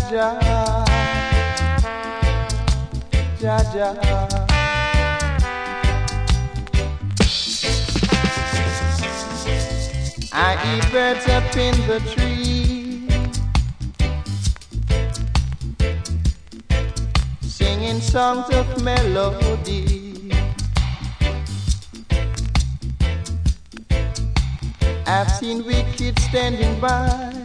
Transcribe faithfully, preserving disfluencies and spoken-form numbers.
Jah, Jah, Jah. I hear birds up in the tree, singing songs of melody. I've seen wicked standing by,